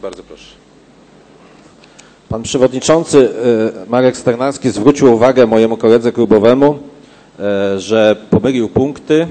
Bardzo proszę. Pan przewodniczący Marek Sternacki zwrócił uwagę mojemu koledze klubowemu, że pomylił punkty,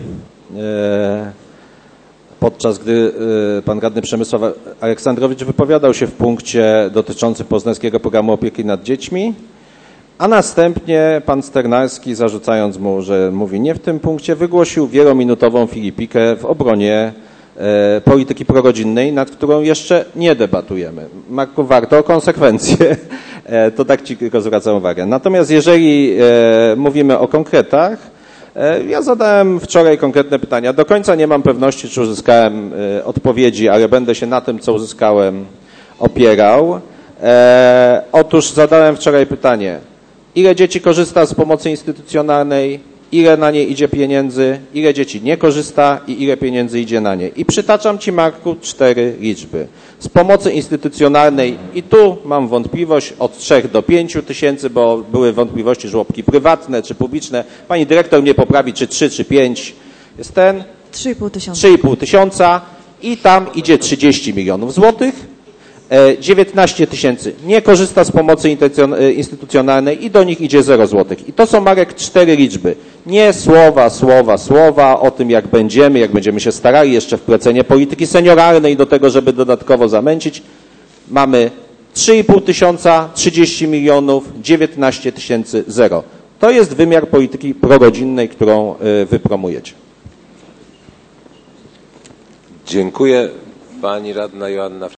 podczas gdy pan radny Przemysław Aleksandrowicz wypowiadał się w punkcie dotyczącym Poznańskiego Programu Opieki nad Dziećmi, a następnie pan Sternacki, zarzucając mu, że mówi nie w tym punkcie, wygłosił wielominutową filipikę w obronie polityki prorodzinnej, nad którą jeszcze nie debatujemy. Marku, warto o konsekwencje. To tak ci tylko zwracam uwagę. Natomiast jeżeli mówimy o konkretach, ja zadałem wczoraj konkretne pytania. Do końca nie mam pewności, czy uzyskałem odpowiedzi, ale będę się na tym, co uzyskałem, opierał. Otóż zadałem wczoraj pytanie, ile dzieci korzysta z pomocy instytucjonalnej, ile na nie idzie pieniędzy, ile dzieci nie korzysta i ile pieniędzy idzie na nie. I przytaczam ci, Marku, 4 liczby. Z pomocy instytucjonalnej, i tu mam wątpliwość, od 3 do 5 tysięcy, bo były wątpliwości, żłobki prywatne czy publiczne. Pani dyrektor mnie poprawi, czy 3, czy 5. Jest ten? 3,5 tysiąca. 3,5 tysiąca i tam idzie 30 milionów złotych. 19 tysięcy nie korzysta z pomocy instytucjonalnej i do nich idzie 0 złotych. I to są, Marek, 4 liczby. Nie słowa o tym, jak będziemy się starali jeszcze w plecenie polityki senioralnej do tego, żeby dodatkowo zamęcić. Mamy 3,5 tysiąca, 30 milionów, 19 tysięcy, 0. To jest wymiar polityki prorodzinnej, którą wy promujecie. Dziękuję. Pani radna Joanna